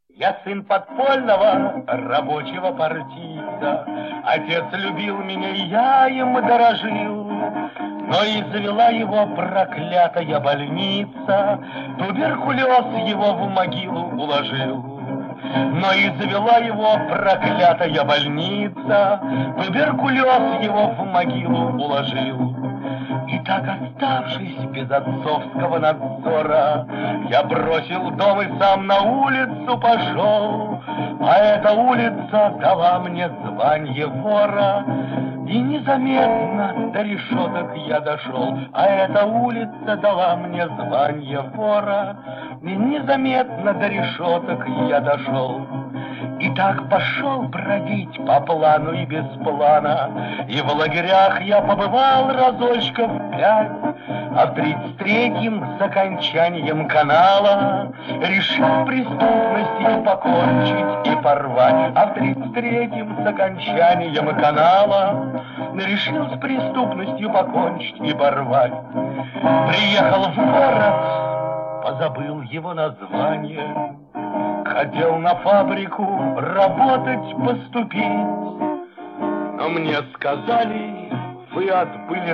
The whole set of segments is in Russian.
Я сын подпольного рабочего партийца. Отец любил меня, и я им дорожил. Но и завела его проклятая больница, туберкулез его в могилу уложил. Но и завела его проклятая больница, туберкулез его в могилу уложил. И так, оставшись без отцовского надзора, я бросил дом и сам на улицу пошел. А эта улица дала мне звание вора, и незаметно до решеток я дошел. А эта улица дала мне звание вора, и незаметно до решеток я дошел. И так пошел бродить по плану и без плана, и в лагерях я побывал разочков 5, а в 33-м с окончанием канала решил преступностью покончить и порвать. А в 33-м с окончанием канала решил с преступностью покончить и порвать. Приехал в город, позабыл его название, хотел на фабрику работать, поступить, но мне сказали, вы отбыли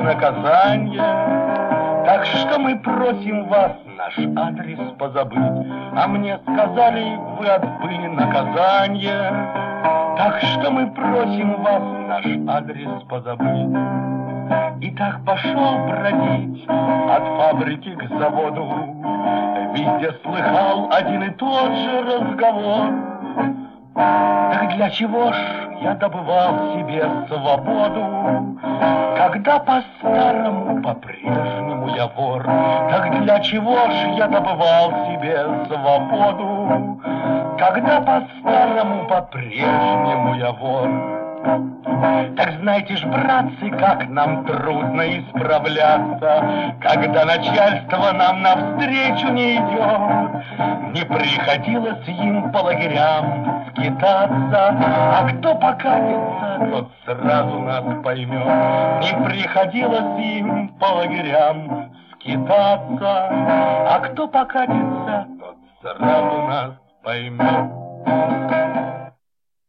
наказание, так что мы просим вас наш адрес позабыть. А мне сказали, вы отбыли наказание, так что мы просим вас наш адрес позабыть. И так пошел бродить от фабрики к заводу, везде слыхал один и тот же разговор. Так для чего ж я добывал себе свободу, когда по-старому по-прежнему я вор? Так для чего ж я добывал себе свободу, когда по-старому по-прежнему я вор? Так знаете ж, братцы, как нам трудно исправляться, когда начальство нам навстречу не идет. Не приходилось им по лагерям скитаться, а кто покатится, тот сразу нас поймет. Не приходилось им по лагерям скитаться, а кто покатится, тот сразу нас поймет.